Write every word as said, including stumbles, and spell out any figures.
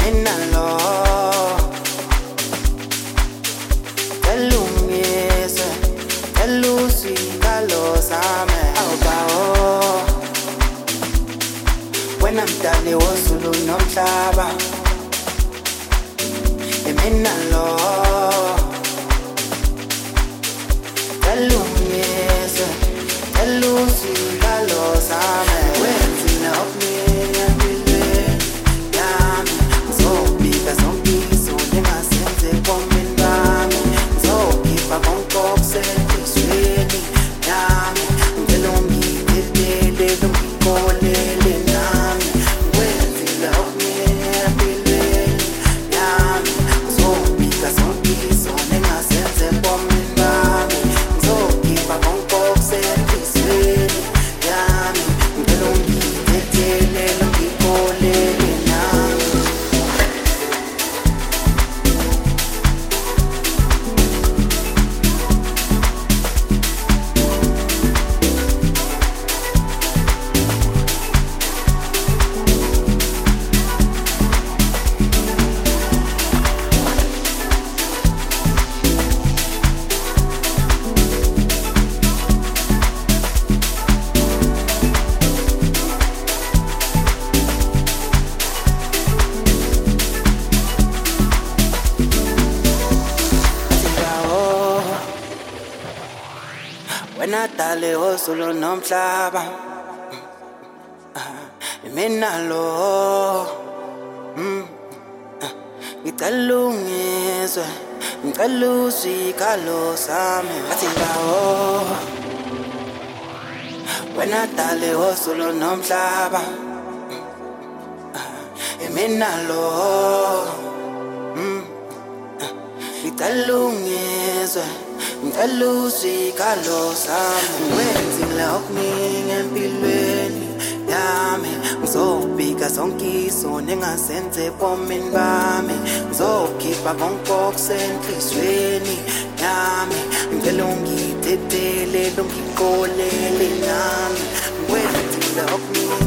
mina lo elungise elusikalo sami awubawo wena mdali wozulu nomhlaba mina lo elungise elusikalo sami wenzile okuningi empilweni yami ngizobika zonke izinto engazenze ebomini bami ngizokhipha konke okusenhliziyweni yami ngicela ungithethelele ungikolele nami wenzile okuningi empilweni yami ngizobika zonke izinto engazenze ebomini bami ngizokhipha konke okusenhliziyweni yami ngicela ungithethelele ungikolele nami. Wena dale wozulu nomhlaba mina lo ngicela ungizwe ngicela usikalo sami ngathi bawo wena dale wozulu nomhlaba mina lo ngicela ungizwe ngicela usikalo sami wenzile okuningi empilweni yami ngizobika zonke izinto engazenze ebomini bami ngizokhipha konke okusenhliziyweni yami ngicela ungithethelele ungikolele nami wenzile okuningi